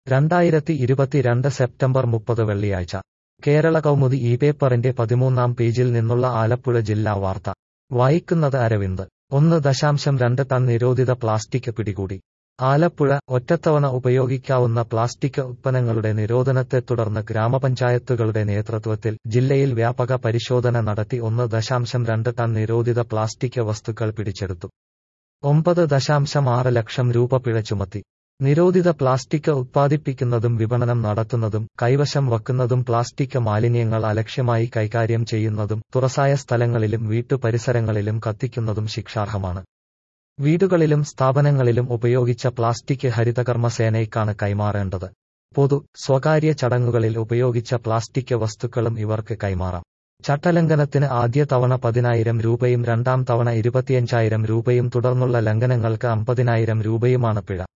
2022 September 30 വെള്ളിയാഴ്ച കേരള കൗമുദി ഈ പേപ്പറിന്റെ 13-ാം പേജിൽ നിന്നുള്ള ആലപ്പുഴ ജില്ലാ വാർത്ത വായിക്കുന്നത് അരവിന്ദ് 1.2 ടൺ നിരോധിത പ്ലാസ്റ്റിക് പിടികൂടി. ആലപ്പുഴ ഒറ്റത്തവണ ഉപയോഗിക്കാവുന്ന പ്ലാസ്റ്റിക് ഉത്പന്നങ്ങളുടെ നിരോധനത്തെ തുടർന്ന് ഗ്രാമപഞ്ചായത്തുകളുടെ നേതൃത്വത്തിൽ ജില്ലയിൽ വ്യാപക പരിശോധന നടത്തി 1.2 ടൺ നിരോധിത പ്ലാസ്റ്റിക് വസ്തുക്കൾ പിടിച്ചെടുത്തു. 9.6 ലക്ഷം രൂപ പിഴ ചുമത്തി. നിരോധിത പ്ലാസ്റ്റിക് ഉത്പാദിപ്പിക്കുന്നതും വിപണനം നടത്തുന്നതും കൈവശം വക്കുന്നതും പ്ലാസ്റ്റിക് മാലിന്യങ്ങൾ അലക്ഷ്യമായി കൈകാര്യം ചെയ്യുന്നതും തുറസായ സ്ഥലങ്ങളിലും വീട്ടുപരിസരങ്ങളിലും കത്തിക്കുന്നതും ശിക്ഷാർഹമാണ്. വീടുകളിലും സ്ഥാപനങ്ങളിലും ഉപയോഗിച്ച പ്ലാസ്റ്റിക് ഹരിതകർമ്മസേനയ്ക്കാണ് കൈമാറേണ്ടത്. പൊതു, സ്വകാര്യ ചടങ്ങുകളിൽ ഉപയോഗിച്ച പ്ലാസ്റ്റിക് വസ്തുക്കളും ഇവർക്ക് കൈമാറാം. ചട്ടലംഘനത്തിന് ആദ്യ തവണ 10,000 രൂപയും രണ്ടാം തവണ 25,000 രൂപയും തുടർന്നുള്ള ലംഘനങ്ങൾക്ക് 50,000 രൂപയുമാണ് പിഴ.